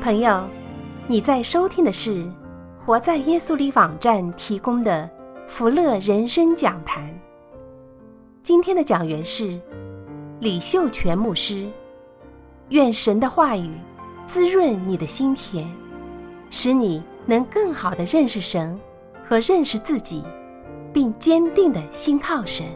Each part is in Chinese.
朋友，你在收听的是活在耶稣里网站提供的福乐人生讲坛。今天的讲员是李秀全牧师。愿神的话语滋润你的心田，使你能更好地认识神和认识自己，并坚定地信靠神。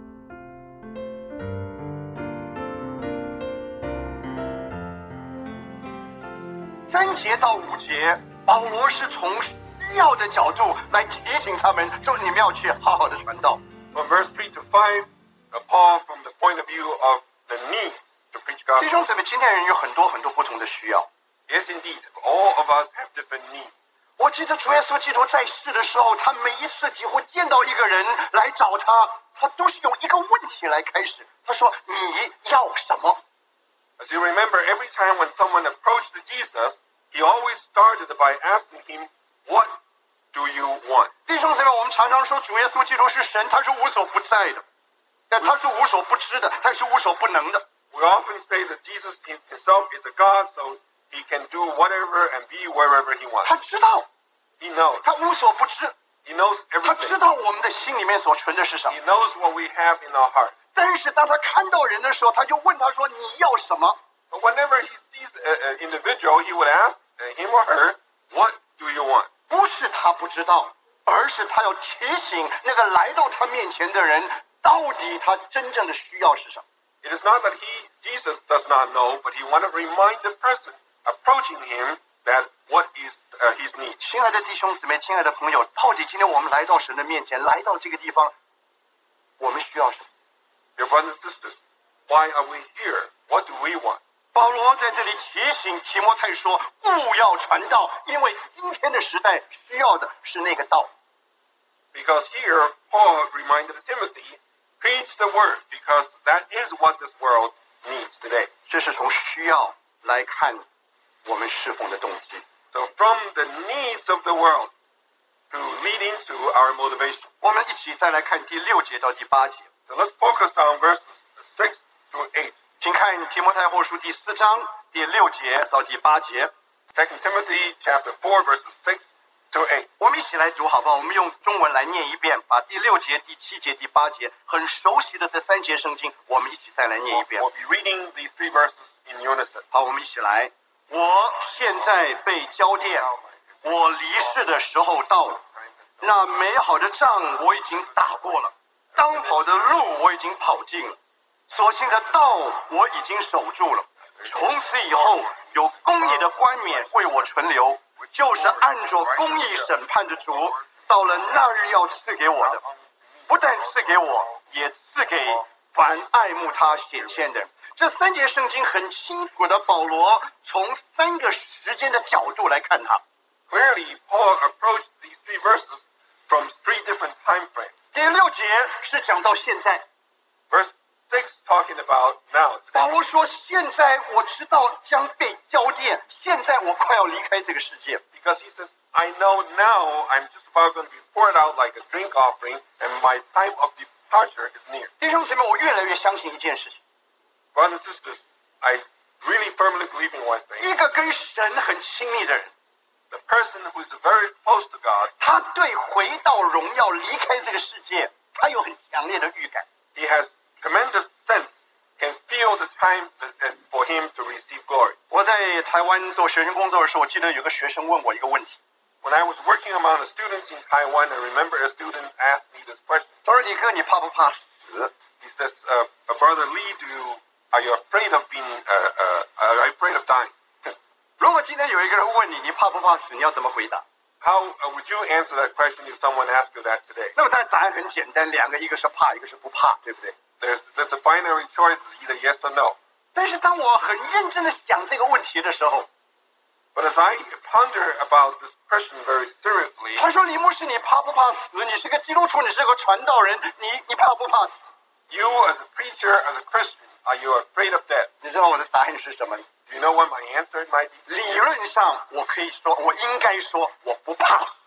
3节到5节，保罗是从需要的角度来提醒他们说，你们要去好好的传道。 From verse 3 to 5, Paul from the point of view of the need to preach 弟兄 gospel. 姊妹，今天人有很多不同的需要。 Yes, indeed, all of us have different needs. 我记得主耶稣基督在世的时候，他每一次几乎见到一个人来找他，他都是用一个问题来开始。他说：“你要什么？” As you remember, every time when someone approached Jesus, he always started by asking him, "What do you want?" 弟兄姊妹，我们常常说主耶稣基督是神，他是无所不在的，但他是无所不知的，他是无所不能的。 We often say that Jesus himself is a God, so he can do whatever and be wherever he 他 wants. 知道， He knows. 他无所不知， He knows 他知 everything. 道我们的心里面所存的是什么 He。knows what we have in our heart. 但是当他看到人的时候，他就问他说：“你要什么 But whenever he sees an individual, he would ask him or her, "What do you want?" 不是他不知道，而是他要提醒那个来到他面前的人，到底他真正的需要是什么。 It is not that Jesus does not know, but he want to remind the person approaching him that what is his need. 亲爱的弟兄姊妹，亲爱的朋友，到底今天我们来到神的面前，来到这个地方，我们需要什么？ Dear brothers and sisters, why are we here? What do we want? 保罗在这里提醒提摩太说，勿要传道，因为今天的时代需要的是那个道。 Because here, Paul reminded Timothy, preach the word, because that is what this world needs today. 这是从需要来看我们侍奉的动机。 So from the needs of the world to lead into our motivation. 我们一起再来看第6节到第8节。 So let's focus on verses 6 to 8. 请看提摩太后书第4章第6节到第8节。 2 Timothy chapter 4, verses 6 to 8. 我们一起来读好不好？我们用中文来念一遍，把第6节、第7节、第8节很熟悉的这3节圣经，我们一起再来念一遍。 We'll be reading these 3 verses in unison. 好，我们一起来。我现在被交奠，我离世的时候到了。那美好的仗我已经打过了，当跑的路我已经跑尽了，所信的道我已经守住了。从此以后，有公义的冠冕为我存留，就是按着公义审判的主，到了那日要赐给我的，不但赐给我，也赐给凡爱慕他显现的人。这3节圣经很清楚的，保罗从3个时间的角度来看它。 Clearly, Paul approached these 3 verses from 3 different time frames. 第6节是讲到现在， Verse 6 talking about now. 保 Today. 罗说：“现在我知道将被交奠，现在我快要离开这个世界。 Because he says, I know now I'm just about going to be poured out like a drink offering, and my time of departure is near. ” 弟兄姊妹，我越来越相信一件事情： Brothers and sisters, I really firmly believe in one thing. 一个跟神很亲密的人， The person who is very close to God, 他对回到荣耀、离开这个世界，他有很强烈的预感。 he has tremendous sense, can feel the time for him to receive glory. 我在台湾做学生工作的时候，我记得有个学生问我一个问题， When I was working among the students in Taiwan, I remember a student asked me this question. 他说：“李哥，你怕不怕死？” He says, Brother Lee, are you afraid of are you afraid of dying? 如果今天有一个人问你，你怕不怕死？你要怎么回答？ How would you answer that question if someone asked you that today? 那么当然答案很简单，两个，一个是怕，一个是不怕，对不对？ There's a binary choice, either yes or no. 但是当我很认真的想这个问题的时候， But as I ponder about this question very seriously, 他说：“李牧师，你怕不怕死？你是个基督徒，你是个传道人，你怕不怕死？” you as a preacher, as a Christian, are you afraid of death? 你知道我的答案是什么？ Do you know what my answer might be? 理论上我可以说，我应该说我不怕死，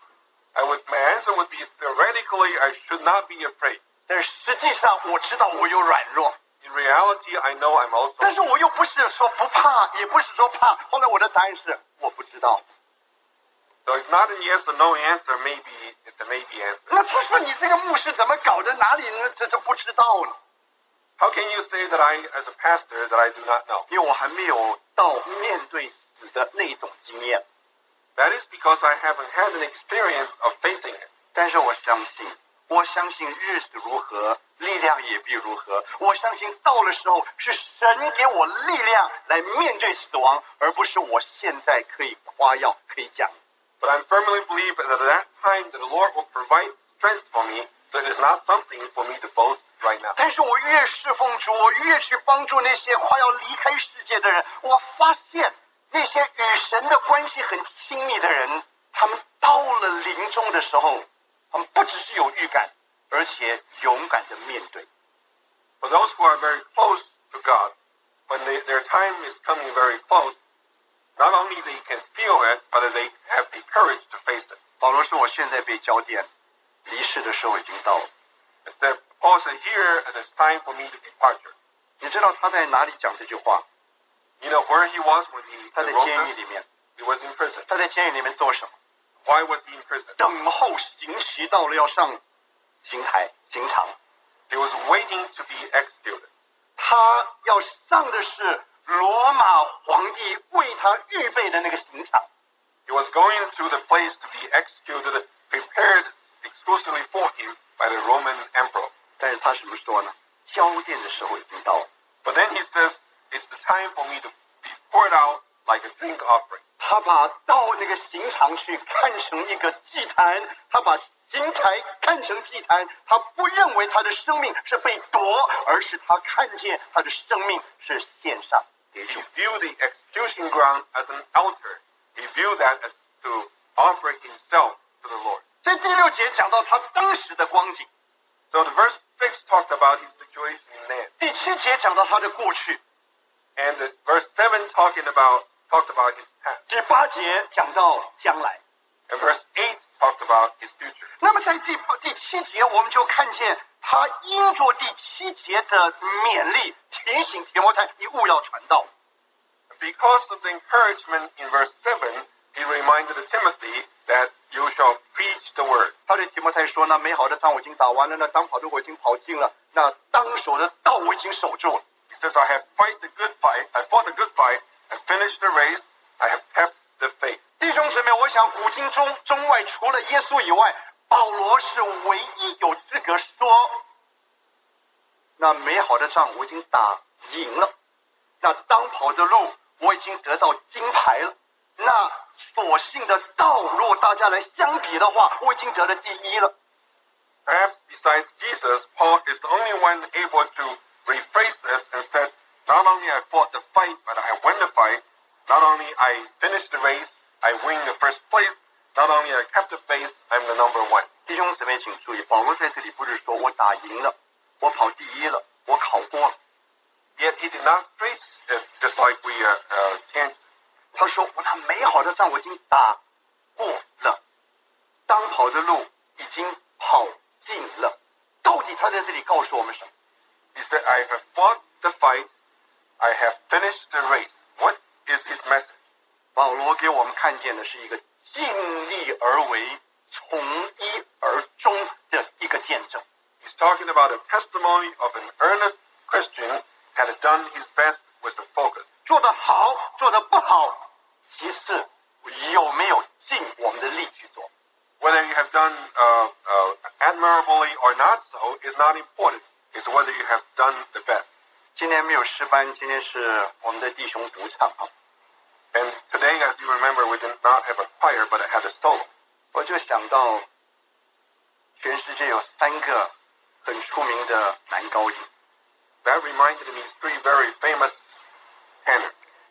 My answer would be theoretically I should not be afraid. 但是实际上我知道我有软弱。 In reality, I know I'm also. 但是我又不是说不怕，也不是说怕。后来我的答案是我不知道。 So it's not a yes or no answer, maybe it's a maybe answer. 那他说你这个牧师怎么搞的？哪里呢？这不知道呢？ How can you say that I, as a pastor, that I do not know? 因为我还没有到面对死的那种经验。 That is because I haven't had an experience of facing it. 但是我相信日子如何，力量也必如何。我相信到了时候是神给我力量来面对死亡，而不是我现在可以夸耀可以讲。 But I firmly believe that at that time that the Lord will provide strength for me, so it is not something for me to boast right now. 但是我越侍奉主，我越去帮助那些快要离开世界的人，我发现那些与神的关系很亲密的人，他们到了临终的时候，他们不只是有预感，而且勇敢的面对。 For those who are very close to God, when their time is coming very close, not only they can feel it, but they have the courage to face it. 保罗说：“我现在被交电，离世的时候已经到了。” Instead, Paul said, here it is time for me to departure. 你知道他在哪里讲这句话？ You know where he was when 他 he 在 wrote 监狱 this? 里面。 He was in prison. 他在监狱里面做什么？ Why was he in prison? 等候刑期到了要上刑场。 He was waiting to be executed. 他要上的是罗马皇帝为他预备的那个刑场。 He was going to the place to be executed, prepared exclusively for him by the Roman emperor. 但是他什么说呢？交电的时候已经到了。 But then he says, it's the time for me to be poured out like a drink offering. 他把到那个刑场去看成一个祭坛，他把刑台看成祭坛，他不认为他的生命是被夺，而是他看见他的生命是献上给 He 主。 viewed the execution ground as an altar. He viewed that as to offer himself to the Lord. 在第6节讲到他当时的光景， So the verse 6 talked about his situation in man. 第7节讲到他的过去， And the verse 7 talked about his past. 第8节讲到将来。 And verse 8 talked about his future. 那么在第7节，我们就看见他因着第7节的勉励，提醒提摩太，你务要传道。 Because of the encouragement in verse 7, he reminded Timothy that you shall preach the word. 他对提摩太说：“那美好的仗我已经打完了，那当跑的我已经跑尽了，那当守的道我已经守住了。” He says, I have fought the good fight, I finished the race, I have kept the faith. 弟兄姊妹，我想古今中外除了耶稣以外，保罗是唯一有资格说，那美好的仗我已经打赢了，那当跑的路我已经得到金牌了，那所幸的道，如果大家来相比的话，我已经得了第1了。 Perhaps besides Jesus, Paul is the only one able to rephrase this and said, not only I fought the fight, but I won the fight. Not only I finished the race, I win the first place. Not only I kept the faith, I'm the number 1. 弟兄姊妹请注意，保罗在这里不是说我打赢了，我跑第1了，我考过了。 Yet he did not phrase it just like we can. 他说我那美好的仗我已经打过了，当跑的路已经跑尽了。到底他在这里告诉我们什么？ He said, I have fought the fight, I have finished the race. What is his message? 保罗给我们看见的是一个尽力而为、从一而终的一个见证。 He's talking about a testimony of an earnest Christian had done his best with the focus. 做得好，做得不好，其次有没有尽我们的力去做？ Whether you have done admirably or not so is not important. It's whether you have done the best. 今天没有诗班，今天是我们的弟兄独唱啊。 And today, as you remember, we did not have a choir, but it had a solo. 我就想到，全世界有3个很出名的男高音 That reminded me of 3 very famous tenors.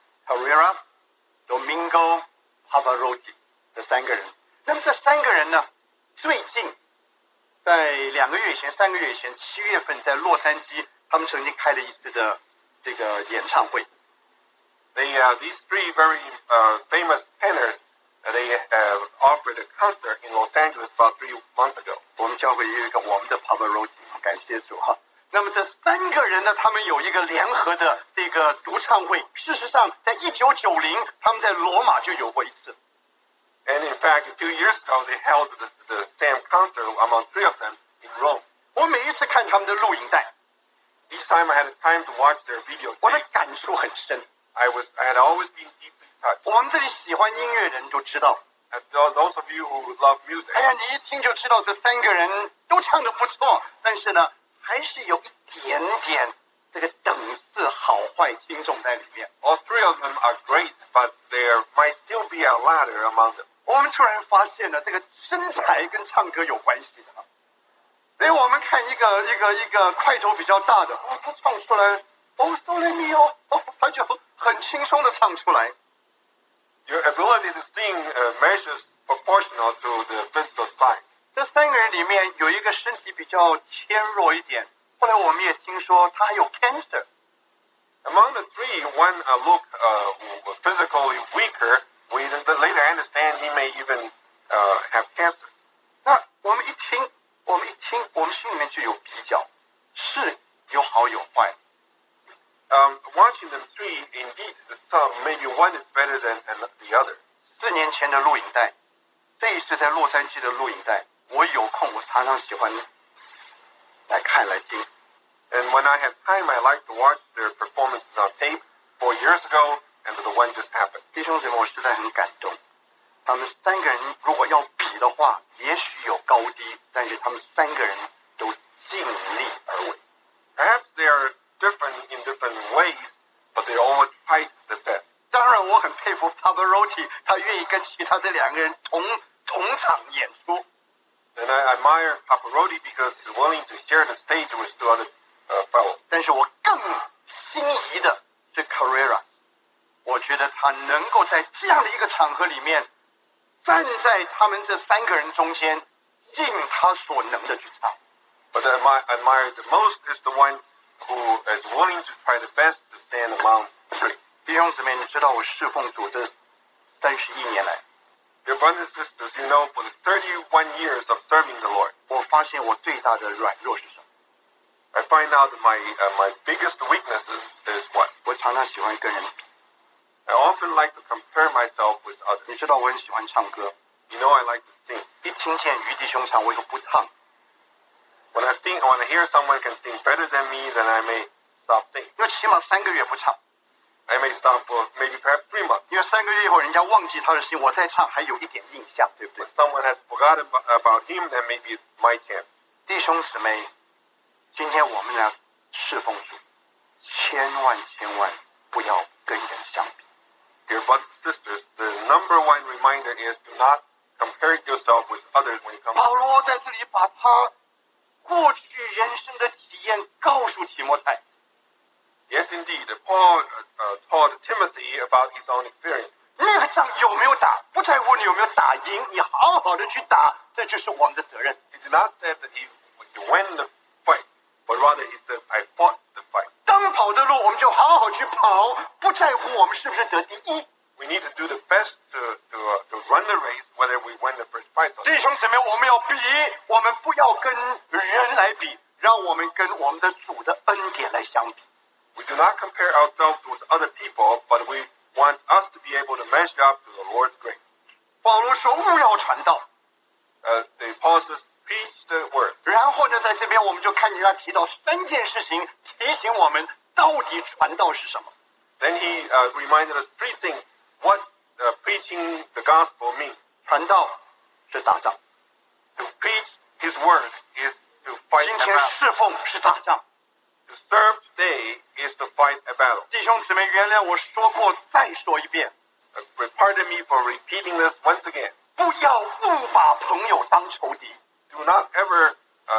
，Herrera、Domingo、Pavarotti 这3个人。那么这3个人呢，最近在3个月前，7月份在洛杉矶，他们曾经开了一次的这个演唱会。 These 3 very famous tenors, they offered a concert in Los Angeles about 3 months ago. 我们教会也有一个我们的 Pavarotti， 感谢主哈。 那么这三个人呢，他们有一个联合的这个独唱会。事实上，在1990，他们在罗马就有过一次。 And in fact, 2 years ago, they held the same concert among 3 of them in Rome. 我每一次看他们的录影带， Each time I had time to watch their video 我的 tape, 感触很深。 I had always been deeply touched. 我们这里喜欢音乐人都知道， As those of you who love music, 哎呀，你一听就知道这三个人都唱得不错，但是呢，还是有一点点这个等次好坏轻重在里面。 all 3 of them are great, but there might still be a ladder among them. 我们突然发现了这个身材跟唱歌有关系的。所以我们看一个块头比较大的，哦，他唱出来，哦，so let me 哦，他就很轻松的唱出来。 Your ability to sing measures proportional to the physical size. 这三个人里面有一个身体比较纤弱一点，后来我们也听说他还有 cancer。 Among the 3, one looked physically weaker. We later understand he may even have cancer. 那我们一听，我们心里面就有比较，是有好有坏。 Watching them 3, indeed, maybe one is better than the other. 4年前的录影带，这一次在洛杉矶的录影带，我有空我常常喜欢来看来听。 And when I have time, I like to watch their performances on tape 4 years ago, and the one just happened. 弟兄姊妹，我实在很感动。他们三个人如果要比的话，也许有高低，但是他们三个人都尽力而为。 Perhaps they are different in different ways, but they all tried the best. 当然，我很佩服 Pavarotti， 他愿意跟其他的2个人同场演出。 And I admire Pavarotti because he's willing to share the stage with 2 other fellows. 但是我更心仪的是 Carrera， 我觉得他能够在这样的一个场合里面，站在他们这3个人中间，尽他所能的去唱。 But I admire the most is the one who is willing to try the best to stand among 3. 弟兄姊妹，你知道我侍奉主这31年来， Dear brothers and sisters, you know, for the 31 years of serving the Lord, 我发现我最大的软弱是什么？ I find out that my biggest weakness is what? 我常常喜欢跟人比。 I often like to compare myself with 你 others. 知道我很喜欢唱歌， You know I like to sing. 一听见于弟兄唱，我就不唱。 When I hear someone can sing better than me, then I may stop singing. 因为起码3个月不唱， I may stop for maybe perhaps 3 months. 因为3个月以后人家忘记他的心，我再唱还有一点印象，对不对 When？ someone has forgotten about him, then maybe it's my chance. 弟兄姊妹，今天我们来侍奉主，千万不要跟人相比。 Dear brothers and sisters, the number 1 reminder is do not compare yourself with others when you come. 保罗在这里把他过去人生的体验告诉提摩太。 Yes, indeed. Paul taught Timothy about his own experience. 那个仗有没有打，不在乎你有没有打赢，你好好的去打，这就是我们的责任。 He did not say that he would win the fight, but rather he said, I fought the fight. 当跑的路我们就好好去跑，不在乎我们是不是得第一。 We need to do the best to run the race, whether we win the first prize or 弟 not. 兄姊妹，我们要比，我们不要跟人来比，让我们跟我们的主的恩典来相比。 We do not compare ourselves with other people, but we want us to be able to measure up to the Lord's grace. 保罗说务要传道， The apostles preach the word. 然后呢，在这边我们就看见他提到3件事情，提醒我们到底传道是什么。 Then he reminded us 3 things. What preaching the gospel means. 传道是打仗， To preach his word is to fight 今 a 天 battle. 侍奉是打仗。 To serve today is to fight a battle. 弟兄姊妹，原谅我说过，再说一遍， Pardon me for repeating this once again. 不要误把朋友当仇敌。 Do not ever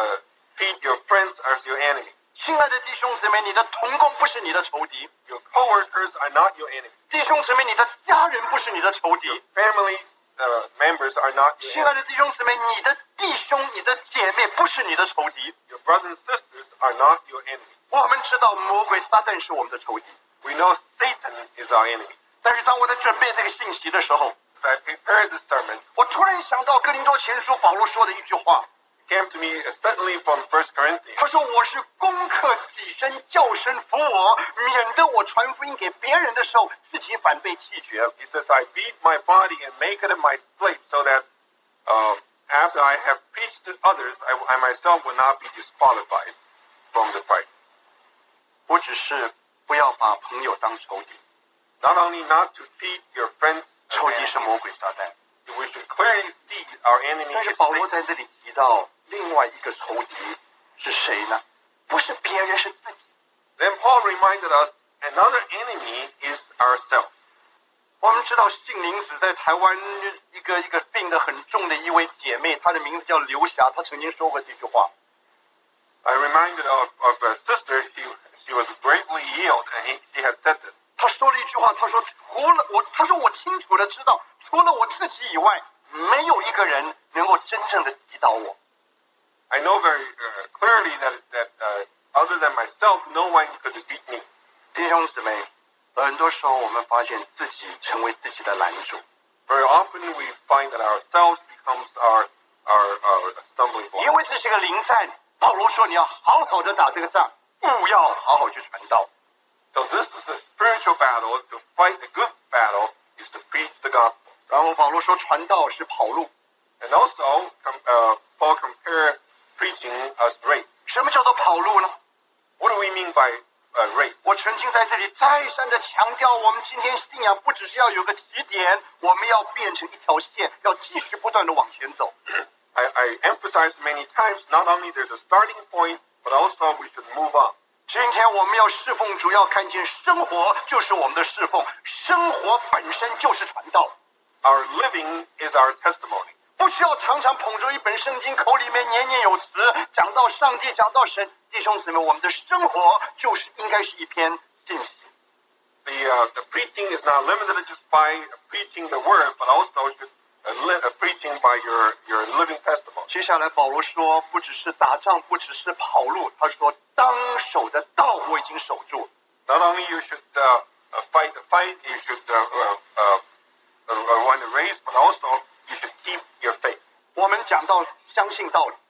treat your friends as your enemy. 亲爱的弟兄姊妹，你的同工不是你的仇敌， Your coworkers are not your enemy. 弟兄姊妹，你的家人不是你的仇敌， Family members are not your 亲爱 enemy. 的弟兄姊妹，你的弟兄、你的姐妹不是你的仇敌。 Your brothers and sisters are not your enemy. 我们知道魔鬼撒旦是我们的仇敌， We know Satan is our enemy. 但是当我在准备这个信息的时候， As I prepared this sermon, 我突然想到哥林多前书保罗说的一句话， came to me suddenly from 1 Corinthians. 他说我是攻克己身，叫神服我，免得我传福音给别人的时候，自己反被弃绝。 He says, I beat my body and make it my slave so that after I have preached to others, I myself will not be disqualified from the fight. 我只是不要把朋友当仇敌， Not only not to treat your friends 仇 as 敌是 enemies, 魔鬼撒旦。 we should clearly see our enemy 但是 is 保罗 Satan. 在这里提到另外一个仇敌是谁呢？不是别人，是自己。 Then Paul reminded us another enemy is ourselves. 我们知道杏林子在台湾一个病得很重的一位姐妹，她的名字叫刘霞，她曾经说过这句话。 I reminded of a sister, she was greatly ill, and she had said this. 她说了一句话，她说我清楚的知道，除了我自己以外，没有一个人能够真正的击倒我。 I know very clearly that other than myself, no one could beat me. 弟兄姊妹，很多时候我们发现自己成为自己的拦阻。 Very often we find that ourselves becomes our stumbling 因 block. 为这是个临战，保罗说你要好好的打这个仗，不要好好去传道。 So this is a spiritual battle. To fight a good battle is to preach the gospel. 然后保罗说传道是跑路。 And also, Paul compared preaching as race. 什么叫做跑路呢？ What do we mean by race? 我曾经在这里再三的强调，我们今天信仰不只是要有个起点，我们要变成一条线，要继续不断的往前走。 I emphasized many times, not only there's a starting point, but also we should move on. 今天我们要侍奉主，要看见生活就是我们的侍奉，生活本身就是传道。 Our living is our testimony. 不需要常常捧着一本圣经，口里面年年有词，讲到上帝，讲到神。弟兄姊妹，我们的生活就是应该是一篇信息。 The preaching is not limited just by preaching the word, but also preaching by your living testimony. 接下来保罗说，不只是打仗，不只是跑路，他说当守的道我已经守住。 Not only you should fight the fight, you should run the race, but also you should keep your faith. 我们讲到相信道理，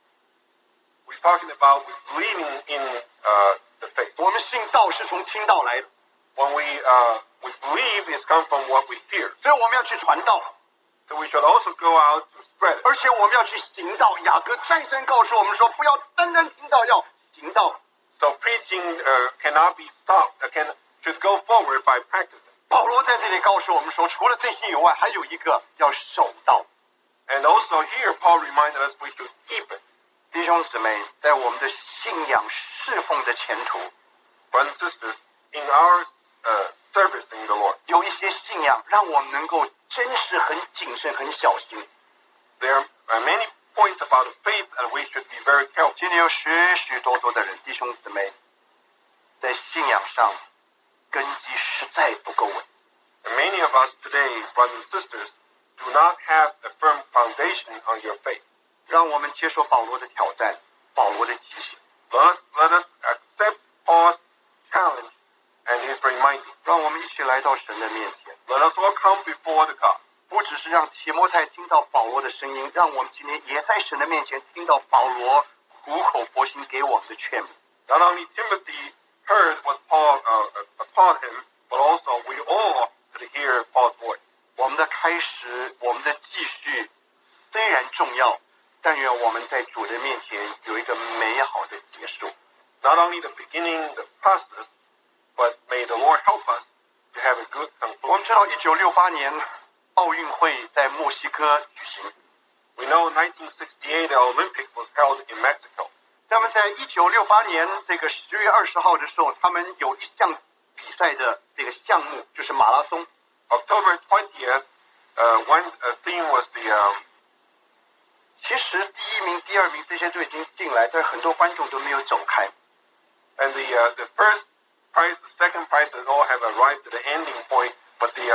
We're talking about believing in the faith. 我们信道是从听道来的， When we believe, it's come from what we hear. 所以我们要去传道， So we should also go out to spread it. 而且我们要去行道。雅各再三告诉我们说，不要单单听道，要行道。 So preaching cannot be stopped. Should go forward by practicing. 保罗在这里告诉我们说，除了这些以外，还有一个要守道。 And also here, Paul reminded us we should keep it. 弟兄姊妹，在我们的信仰侍奉的前途， Brothers and sisters, in our service in the Lord, 有一些信仰让我们能够真是很谨慎、很小心。 there are many points about the faith that we should be very careful. 今天有许多的人，弟兄姊妹，在信仰上根基实在不够稳。 And many of us today, brothers and sisters, do not have a firm foundation on your faith. 让我们接受保罗的挑战，保罗的提醒， Let us accept Paul's challenge and his reminding. 让我们一起来到神的面前。 Let us all come before the God. 不只是让提摩太听到保罗的声音，让我们今天也在神的面前听到保罗苦口婆心给我们的劝勉。 Not only Timothy heard what Paul taught him, but also we all could hear Paul's voice. 我们的开始，我们的继续，虽然重要，但愿我们在主的面前有一个美好的结束。 Not only the beginning, the process, but may the Lord help us to have a good 我们 conclusion. 知道1968年奥运会在墨西哥举行， We know 1968 the Olympics was held in Mexico. 那么在1968年这个10月20号的时候，他们有一项比赛的这个项目就是马拉松。 October 20th, one theme was the 其实第一名、第二名这些都已经进来，但是很多观众都没有走开。 and the first prize, the second prize, they all have arrived at the ending point, but the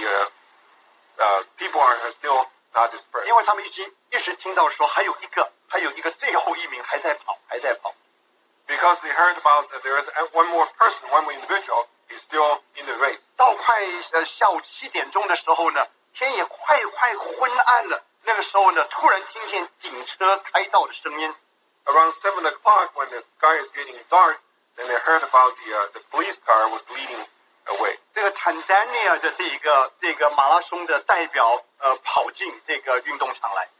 people are still not dispersed. 因为他们一直听到说还有一个最后一名还在跑。 Because they heard about that there is one more person, one more individual is still in the race. 到快下午7点钟的时候呢，天也快昏暗了， 那个时候呢，突然听见警车开道的声音。 Around 7 o'clock, when the sky is getting dark, then they heard about the police car was leading away. 这个坦桑尼亚的这个马拉松的代表跑进这个运动场来。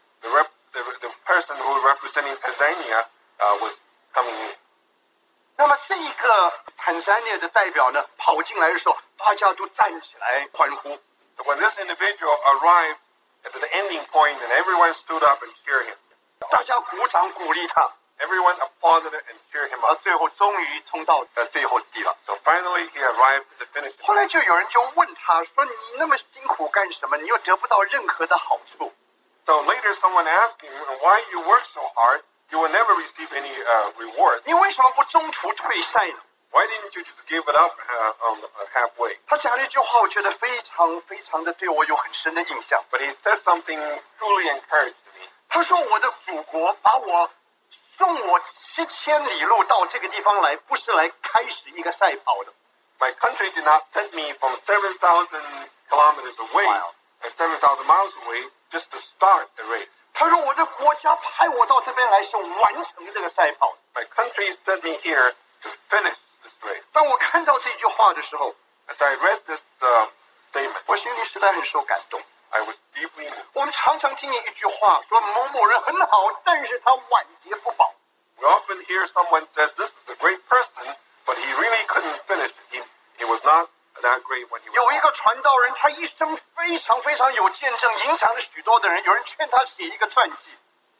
The person who representing Tanzania was coming in. 那么这个坦桑尼亚的代表呢，跑进来的时候，大家都站起来欢呼。 So when this individual arrived at the ending point, and everyone stood up and cheered him. 大家鼓掌鼓励他。 Everyone applauded and cheered him up. 最后终于冲到最后地了。 So finally he arrived at the finish line. 后来就有人就问他说：“你那么辛苦干什么？你又得不到任何的好处。” So later someone asked him, why you work so hard? You will never receive any reward. 你为什么不中途退赛呢？ Why didn't you just give it up halfway? 他讲了一句话，我觉得非常的对我有很深的印象。 But he said something truly encouraged me. 他说：“我的祖国把我送我7000里路到这个地方来，不是来开始一个赛跑的。” My country did not send me from 7,000 kilometers away and 7,000 miles away just to start the race. 他说：“我的国家派我到这边来是完成这个赛跑。” My country sent me here to finish this race. 当我看到这句话的时候， As I read this statement, 我心里实在很受感动。 I was deeply moved. 我们常常听见一句话，说某某人很好，但是他晚节不保。 We often hear someone says, this is a great person, but he really couldn't finish it. He was not that great when he was 有一个传道人，他一生非常有见证，影响了许多的人。有人劝他写一个传记。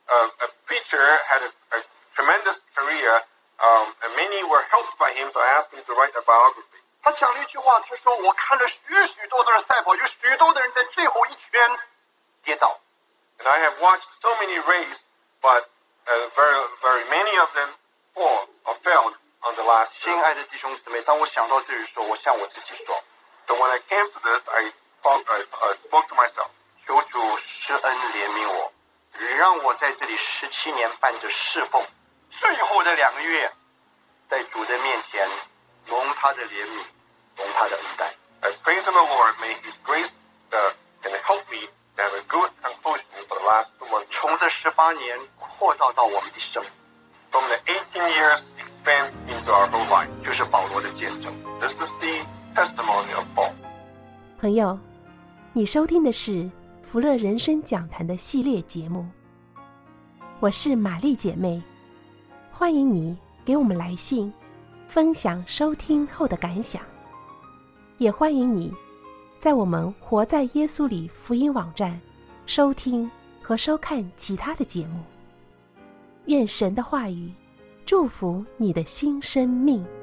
A preacher had a tremendous career, and many were helped by him, so I asked him to write a biography. 他讲了一句话，他说：“我看了许多的赛跑，有许多的人在最后一圈跌倒。” And I have watched so many races, but very many of them failed on the last. 亲爱的弟兄姊妹，当我想到这里的时候，我向我自己说 So when I came to this, I spoke to myself. 求主施恩怜悯我，让我在这里17年半的侍奉，最后的2个月，在主的面前蒙他的怜悯，蒙他的恩待。 I pray to the Lord, may His grace can help me to have a good conclusion for the last 2 months. 从这18年扩大到我们一生， From the 18 years expand into our whole life. 就是保罗的见证。 This is the testimony of Paul. 朋友，你收听的是福乐人生讲坛的系列节目，我是玛丽姐妹，欢迎你给我们来信，分享收听后的感想，也欢迎你在我们活在耶稣里福音网站收听和收看其他的节目。愿神的话语祝福你的新生命。